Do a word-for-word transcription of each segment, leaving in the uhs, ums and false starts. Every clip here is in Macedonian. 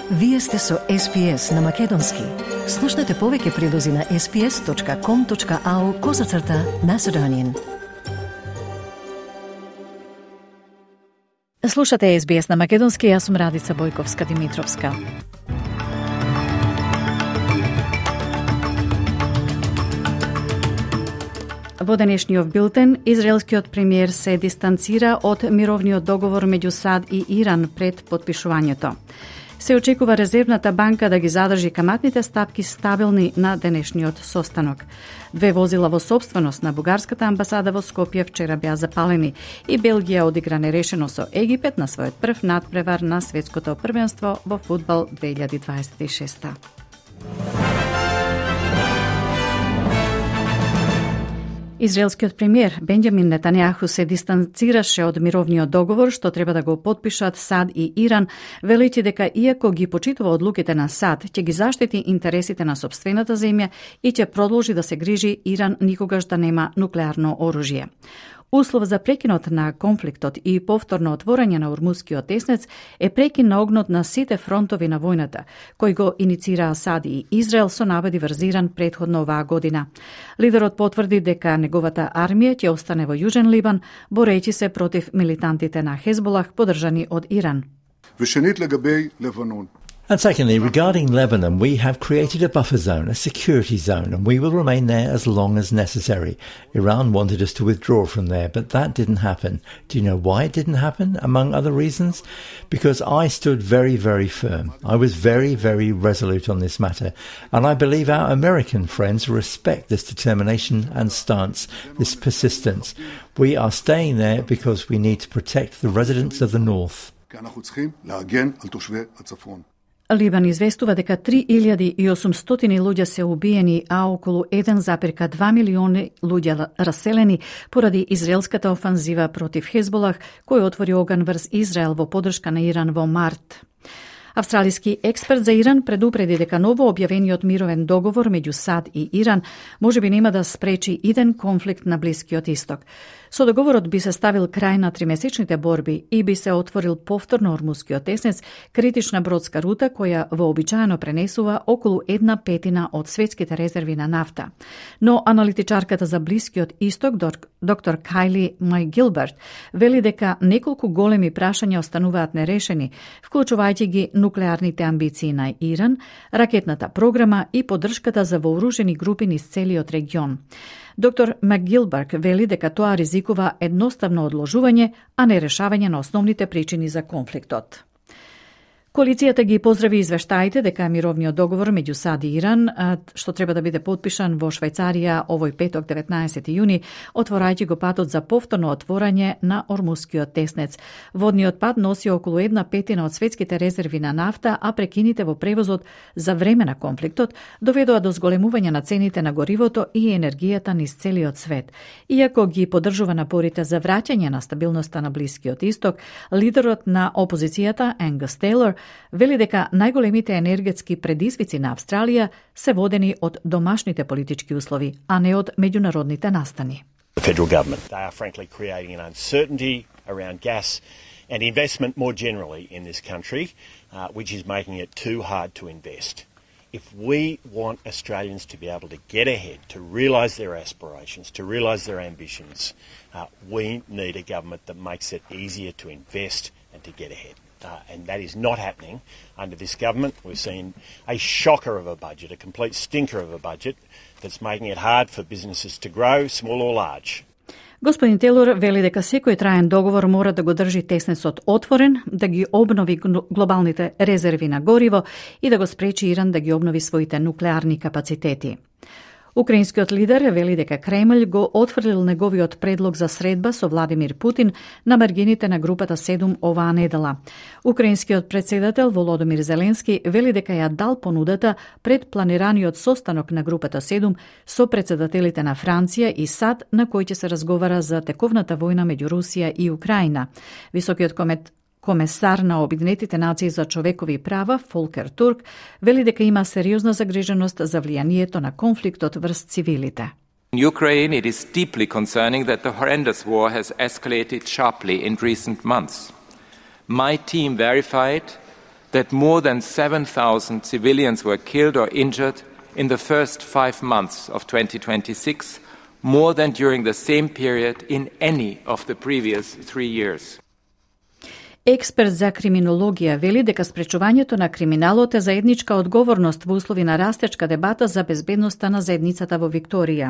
Вие сте со Ес Би Ес на Македонски. Слушнете повеќе прилози на ес би ес точка ком точка ау козацрта Macedonian. Слушате Ес Би Ес на Македонски, јас сум Радица Бојковска-Димитровска. Во денешниот билтен, израелскиот премиер се дистанцира од мировниот договор меѓу САД и Иран пред потпишувањето. Се очекува Резервната банка да ги задржи каматните стапки стабилни на денешниот состанок. Две возила во собственост на бугарската амбасада во Скопје вчера беа запалени и Белгија одигра нерешено со Египет на својот прв надпревар на светското првенство во фудбал две илјади дваесет и шеста. Израелскиот премиер Бенџамин Нетањаху се дистанцираше од мировниот договор што треба да го потпишат САД и Иран, велејќи дека иако ги почитува одлуките на САД, ќе ги заштити интересите на сопствената земја и ќе продолжи да се грижи Иран никогаш да нема нуклеарно оружје. Услов за прекинот на конфликтот и повторно отворање на Ормускиот теснец е прекин на огнот на сите фронтови на војната, кој го иницираа САД и Израел со навади врзиран претходно оваа година. Лидерот потврди дека неговата армија ќе остане во Јужен Либан, борејќи се против милитантите на Хезболах, поддржани од Иран. ושנית לגבי לבנון. And secondly, regarding Lebanon, we have created a buffer zone, a security zone, and we will remain there as long as necessary. Iran wanted us to withdraw from there, but that didn't happen. Do you know why it didn't happen, among other reasons? Because I stood very, very firm. I was very, very resolute on this matter, and I believe our American friends respect this determination and stance, this persistence. We are staying there because we need to protect the residents of the north. כי אנחנו צריכים להגן על תושבי הצפון. Либан известува дека три илјади и осумстотини луѓе се убиени, а околу еден запирка два милиони луѓе раселени поради израелската офанзива против Хезболах, кој отвори оган врз Израел во поддршка на Иран во март. Австралиски експерт за Иран предупреди дека ново објавениот мировен договор меѓу САД и Иран можеби нема да спречи иден конфликт на Блискиот исток. Со договорот би се ставил крај на тримесечните борби и би се отворил повторно Ормускиот теснец, критична бродска рута која вообичаено пренесува околу една петина од светските резерви на нафта. Но аналитичарката за Блискиот исток, доктор Кайли Мајгилберт, вели дека неколку големи прашања остануваат нерешени, вклучувајќи ги нуклеарните амбиции на Иран, ракетната програма и поддршката за вооружени групи низ целиот регион. Доктор Макгилберг вели дека тоа ризикува едноставно одложување, а не решавање на основните причини за конфликтот. Коалицијата ги поздрави извештаите дека мировниот договор меѓу САД и Иран, што треба да биде потпишан во Швајцарија овој петок деветнаесети јуни, отворајќи го патот за повторно отворање на Ормускиот теснец. Водниот пат носи околу една петина од светските резерви на нафта, а прекините во превозот за време на конфликтот доведоа до зголемување на цените на горивото и енергијата низ целиот свет. Иако ги поддржува напорите за враќање на стабилноста на Блискиот исток, лидерот на опозицијата Ангус Тейлор вели дека најголемите енергетски предизвици на Австралија се водени од домашните политички услови, а не од меѓународните настани. The federal government, they are frankly creating an uncertainty around gas and investment more generally in this country, uh, which is making it too hard to invest. If we want Australians to be able to get ahead, to realise their aspirations, to realise their ambitions, uh, we need a government that makes it easier to invest and to get ahead. Uh, and that is not happening under this government. We've seen a shocker of a budget, a complete stinker of a budget that's making it hard for businesses to grow, small or large. Господин Тейлор вели дека секој траен договор мора да го држи теснецот отворен, да ги обнови глобалните резерви на гориво и да го спречи Иран да ги обнови своите нуклеарни капацитети. Украинскиот лидер вели дека Кремљ го отфрлил неговиот предлог за средба со Владимир Путин на маргините на групата седум оваа недела. Украинскиот претседател Володомир Зеленски вели дека ја дал понудата пред планираниот состанок на групата седум со претседателите на Франција и САД, на кој ќе се разговара за тековната војна меѓу Русија и Украина. Високиот комет Комесар на Обединетите нации за човекови права Фолкер Турк вели дека има сериозна загриженост за влијанието на конфликтот врз цивилите. In Ukraine, it is deeply concerning that the horrendous war has escalated sharply in recent months. My team verified that more than seven thousand civilians were killed or injured in the first five months of twenty twenty-six, more than during the same period in any of the previous three years. Експерт за криминологија вели дека спречувањето на криминалот е заедничка одговорност во услови на растечка дебата за безбедноста на заедницата во Викторија.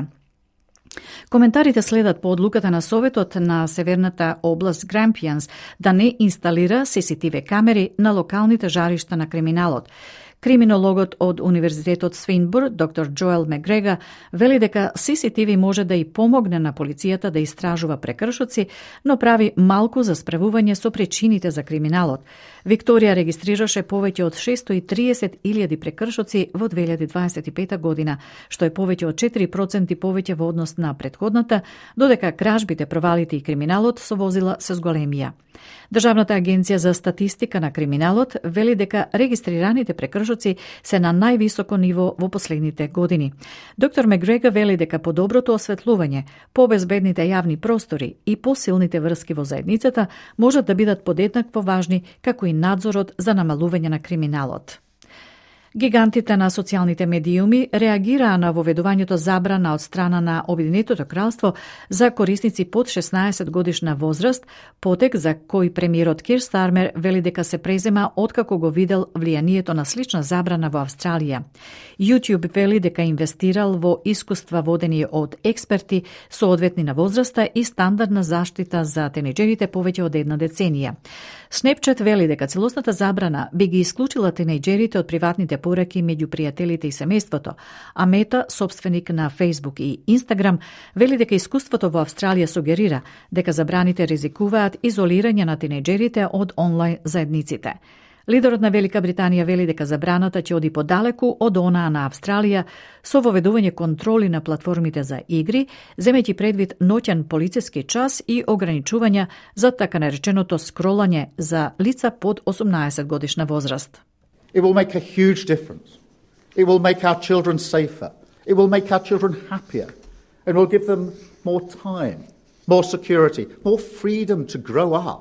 Коментарите следат по одлуката на Советот на Северната област Грампијанс да не инсталира Си Си Ти Ви камери на локалните жаришта на криминалот. Криминологот од Универзитетот Свинбур, доктор Джоел Мегрега, вели дека Си Си Ти Ви може да и помогне на полицијата да истражува прекршоци, но прави малку за справување со причините за криминалот. Викторија регистрираше повеќе од шестоста и триесет илјади прекршоци во две илјади дваесет и пета година, што е повеќе од четири проценти повеќе во однос на претходната, додека кражбите, провалите и криминалот со возила се зголемија. Државната агенција за статистика на криминалот вели дека регистрираните прекршоци се на највисоко ниво во последните години. Доктор Мегрега вели дека подоброто осветлување, побезбедните јавни простори и посилните врски во заедницата можат да бидат подеднакво важни како и надзорот за намалување на криминалот. Гигантите на социјалните медиуми реагираа на воведувањето забрана од страна на Обединетото кралство за корисници под шеснаесет годишна возраст, потек за кој премиерот Кир Стармер вели дека се презема откако го видел влијанието на слична забрана во Австралија. YouTube вели дека инвестирал во искуства водени од експерти соодветни на возраста и стандардна заштита за тинејџерите повеќе од една деценија. Snapchat вели дека целосната забрана би ги исклучила тинејџерите од приватните пораки меѓу пријателите и семејството, а Мета, собственик на Facebook и Instagram, вели дека искуството во Австралија сугерира дека забраните ризикуваат изолирање на тинејџерите од онлайн заедниците. Лидерот на Велика Британија вели дека забраната ќе оди подалеку од онаа на Австралија со воведување контроли на платформите за игри, земејќи предвид ноќен полициски час и ограничувања за така нареченото скролање за лица под осумнаесет годишна возраст. It will make a huge difference. It will make our children safer. It will make our children happier. And will give them more time, more security, more freedom to grow up.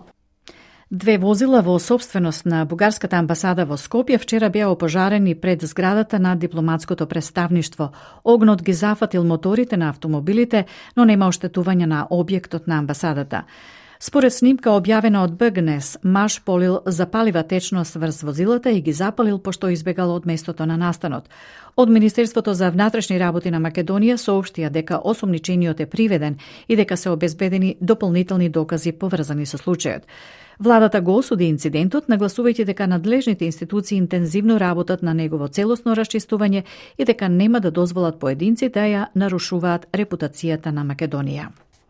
Две возила во собственост на бугарската амбасада во Скопје вчера беа опожарени пред зградата на дипломатското представништво. Огнот ги зафатил моторите на автомобилите, но нема оштетување на објектот на амбасадата. Според снимка објавена од Б Г Н Е С, маж полил запалива течност врз возилата и ги запалил пошто избегал од местото на настанот. Од Министерството за внатрешни работи на Македонија соопштија дека осомничениот е приведен и дека се обезбедени дополнителни докази поврзани со случајот. Владата го осуди инцидентот, нагласувајќи дека надлежните институции интензивно работат на негово целосно расчистување и дека нема да дозволат поединци да ја нарушуваат репутацијата на Македонија.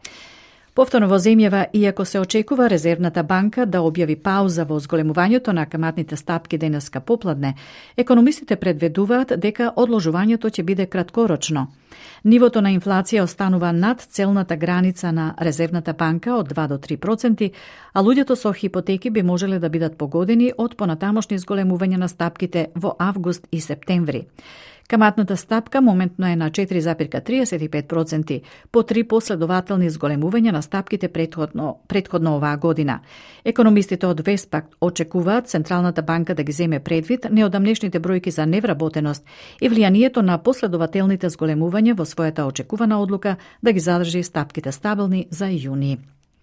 Повторно во земјава, иако се очекува Резервната банка да објави пауза во зголемувањето на каматните стапки денеска попладне, економистите предвидуваат дека одложувањето ќе биде краткорочно. Нивото на инфлација останува над целната граница на Резервната банка од два до три проценти, а луѓето со хипотеки би можеле да бидат погодени од понатамошни зголемување на стапките во август и септември. Каматната стапка моментно е на четири зарез триесет и пет проценти, по три последователни зголемувања на стапките претходно, претходно оваа година. Економистите од Вестпак очекуваат Централната банка да ги земе предвид неодамнешните бројки за невработеност и влијанието на последователните зголемувања во својата очекувана одлука да ги задржи стапките стабилни за јуни.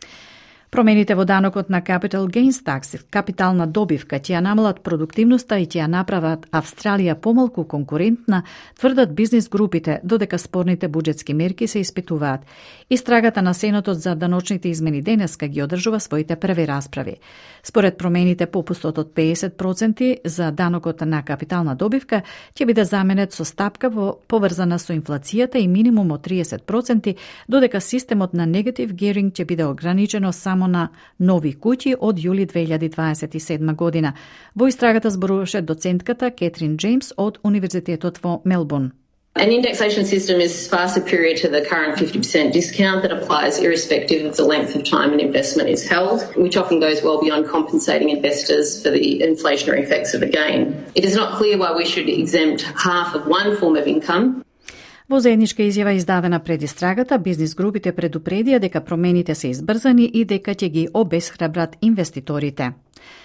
Промените во данокот на Capital Gains Tax, капитална добивка, ќе ја намалат продуктивноста и ќе ја направат Австралија помалку конкурентна, тврдат бизнис групите, додека спорните буџетски мерки се испитуваат. Истрагата на Сенатот за даночните измени денеска ги одржува своите први расправи. Според промените, попустот од педесет проценти за данокот на капитална добивка ќе биде заменет со стапка во поврзана со инфлацијата и минимум од триесет проценти, додека системот на негатив геринг ќе биде ограничено само на нови куќи од јули две илјади дваесет и седма година. Во истрагата зборуваше доцентката Кетрин Джеймс од Универзитетот во Мелбурн. An indexation system is far superior to the current fifty percent discount that applies irrespective of the length of time an investment is held, which often goes well beyond compensating investors for the inflationary effects of a gain. It is not clear why we should exempt half of one form of income. Во заедничка изјава издадена пред истрагата, бизнис групите предупредија дека промените се избрзани и дека ќе ги обесхрабрат инвеститорите.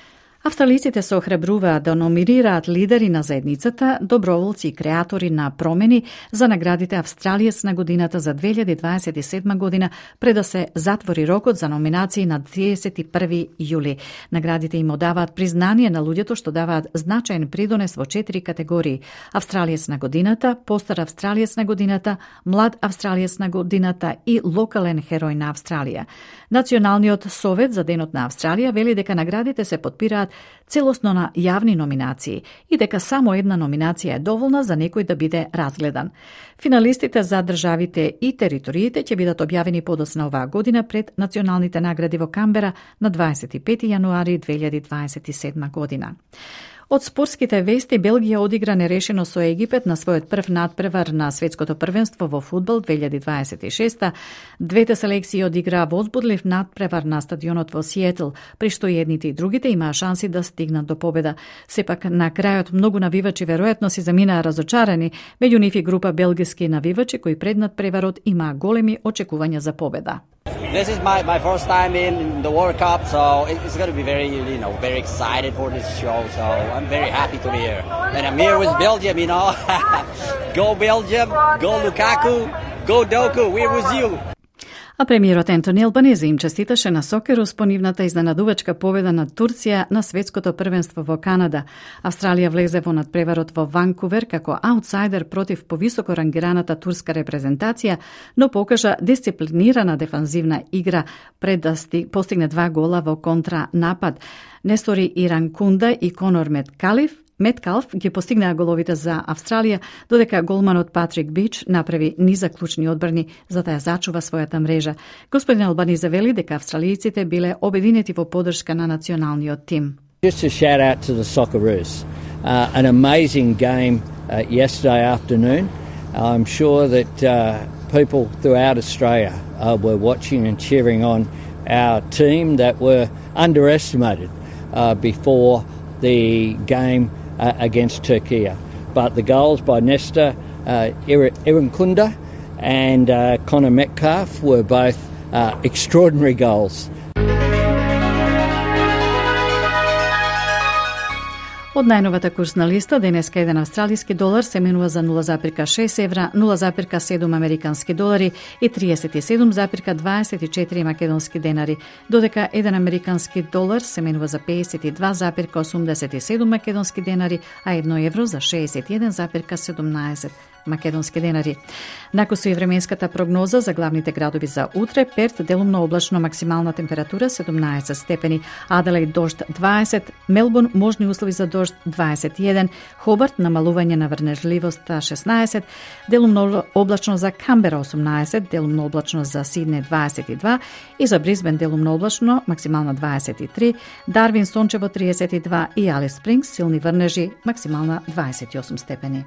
Австралиците се охрабруваат да номинираат лидери на заедницата, доброволци и креатори на промени за наградите Австралиец на годината за две илјади дваесет и седма година, пред да се затвори рокот за номинации на триесет и први јули. Наградите им одаваат признание на луѓето што даваат значаен придонес во четири категории: Австралиец на годината, постар Австралиец на годината, млад Австралиец на годината и локален херој на Австралија. Националниот совет за Денот на Австралија вели дека наградите се подпираат целосно на јавни номинации и дека само една номинација е доволна за некој да биде разгледан. Финалистите за државите и териториите ќе бидат објавени подоцна оваа година пред националните награди во Камбера на дваесет и пети јануари две илјади дваесет и седма година. Од спортските вести, Белгија одигра нерешено со Египет на својот прв надпревар на светското првенство во фудбал две илјади дваесет и шеста. Двете селекции одиграа возбудлив надпревар на стадионот во Сиетл, при што и едните и другите имаа шанси да стигнат до победа. Сепак на крајот многу навивачи веројатно си заминаа разочарани, меѓу нив и група белгиски навивачи кои пред надпреварот имаа големи очекувања за победа. This is my, my first time in the World Cup, so it's going to be very, you know, very excited for this show. So I'm very happy to be here. And I'm here with Belgium, you know. Go Belgium, go Lukaku, go Doku, we're with you. А премиерот Ентони Албанезе им честиташе на Сокерус по нивната изненадувачка победа над Турција на светското првенство во Канада. Австралија влезе во надпреварот во Ванкувер како аутсайдер против повисоко рангираната турска репрезентација, но покажа дисциплинирана дефанзивна игра пред да постигне два гола во контра напад. Нестори Иранкунда и Конор Меткалиф Меткалф ги постигнаа головите за Австралија, додека голманот Патрик Бич направи низа клучни одбрани за да ја зачува својата мрежа. Господин Албанезе вели дека австралијците биле обединети во поддршка на националниот тим. Just a shout out to the Socceroos. Uh, an amazing game uh, yesterday afternoon. I'm sure that uh, people throughout Australia uh, were watching and cheering on our team that were underestimated uh, before the game uh, against Turkey. But the goals by Nesta, uh, Irankunda and uh, Conor Metcalf were both uh, extraordinary goals. Од најновата курсна листа, денеска еден австралиски долар се менува за нула зарез шест евра, нула зарез седум американски долари и триесет и седум зарез дваесет и четири македонски денари, додека еден американски долар се менува за пеесет и два зарез осумдесет и седум македонски денари, а едно евро за шеесет и еден зарез седумнаесет македонски денари. Накусу и временската прогноза за главните градови за утре: Перт делумно облачно, максимална температура седумнаесет степени, Аделаид дожд дваесет, Мелбурн можни услови за дожд дваесет и еден, Хобарт намалување на врнежливост шеснаесет, делумно облачно за Камбера осумнаесет, делумно облачно за Сидне дваесет и два и за Брисбен делумно облачно, максимална дваесет и три, Дарвин сончево триесет и два и Алис Спрингс силни врнежи, максимална дваесет и осум степени.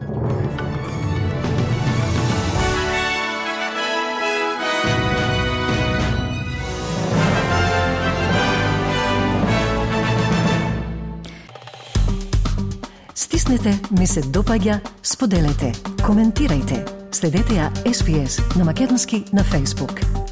Стиснете, ми се допаѓа, споделете, коментирајте. Следете ја Ес Би Ес на македонски на Facebook.